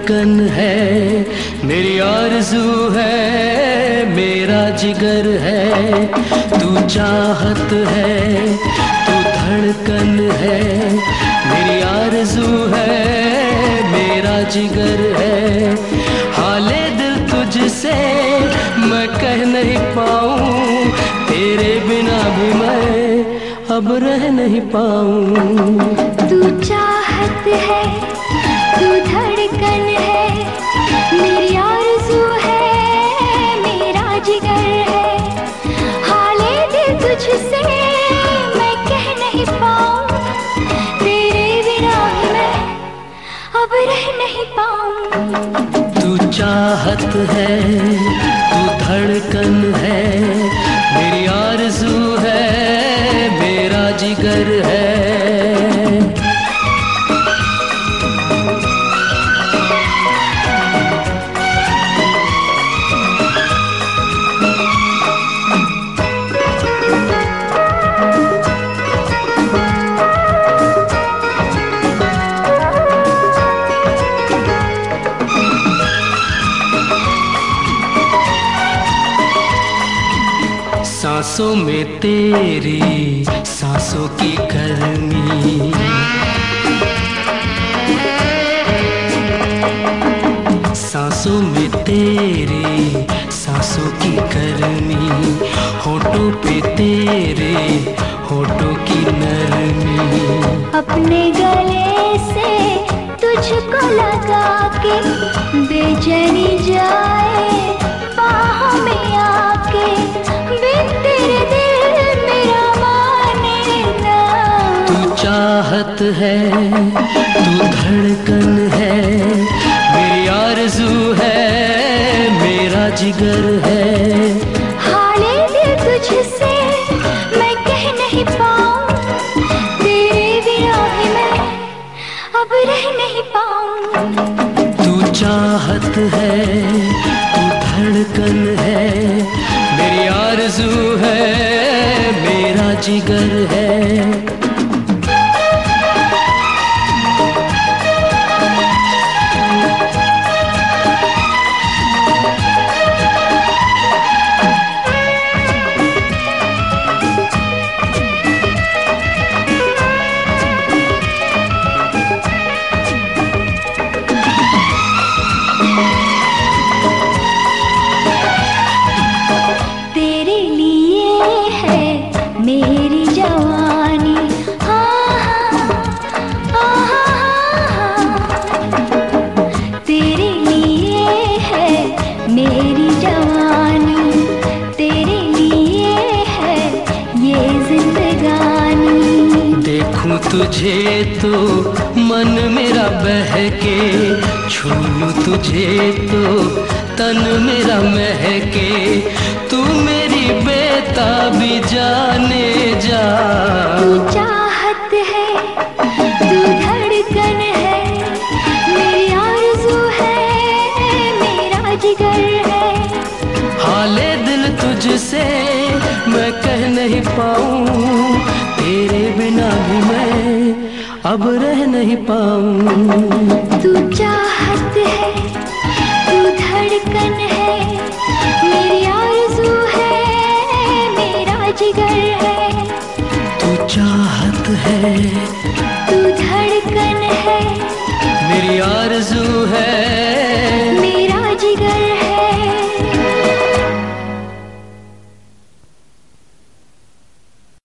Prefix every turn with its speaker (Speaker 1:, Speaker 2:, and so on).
Speaker 1: धड़कन है, मेरी आरज़ू है, मेरा जिगर है। तू चाहत है, तू धड़कन है, मेरी आरज़ू है, मेरा जिगर है। हाले दिल तुझसे मैं कह नहीं पाऊँ, तेरे बिना भी मैं अब रह नहीं पाऊँ।
Speaker 2: तू चाहत है, तू धड़कन है, मेरी आरज़ू है, मेरा जिगर है। हाले दिल तुझसे मैं कह नहीं पाऊँ, तेरे बिना भी मैं अब रह नहीं पाऊँ।
Speaker 1: तू चाहत है, तू धड़कन है, मेरी आरज़ू है, मेरा जिगर है। सांसों में तेरी सांसों की गर्मी, सांसों में तेरी सांसों की गर्मी, होठों पे तेरे होठों की नरमी।
Speaker 2: अपने गले से तुझको लगा के बेचैनी जाए बाहों में आके, बिन तेरे दिल मेरा माने ना।
Speaker 1: तू चाहत है, तू धड़कन है, मेरी आरज़ू है, मेरा जिगर है।
Speaker 2: हाले दिल तुझसे मैं कह नहीं पाऊँ, तेरे बिना भी मैं अब रह नहीं पाऊँ।
Speaker 1: तू चाहत है, तू धड़कन है, मेरी आरज़ू है, मेरा जिगर है।
Speaker 2: तेरे लिए है मेरी जवानी, हाँ हाँ हाँ। तेरे लिए है मेरी जवानी, तेरे लिए है ये जिंदगानी।
Speaker 1: देखूं तुझे तो मन मेरा बहके, छू लूं तुझे तो तन मेरा महके। तू मेरी बेताबी जाने जा।
Speaker 2: तू चाहत है, तू धड़कन है, मेरी आरज़ू है, मेरा जिगर है।
Speaker 1: हाले दिल तुझसे मैं कह नहीं पाऊँ, तेरे बिना भी मैं अब रह नहीं पाऊँ।
Speaker 2: तू चाहत है, तू धड़कन है, मेरी आरज़ू है, मेरा जिगर है।
Speaker 1: तू चाहत है,
Speaker 2: तू धड़कन है,
Speaker 1: मेरी आरज़ू है,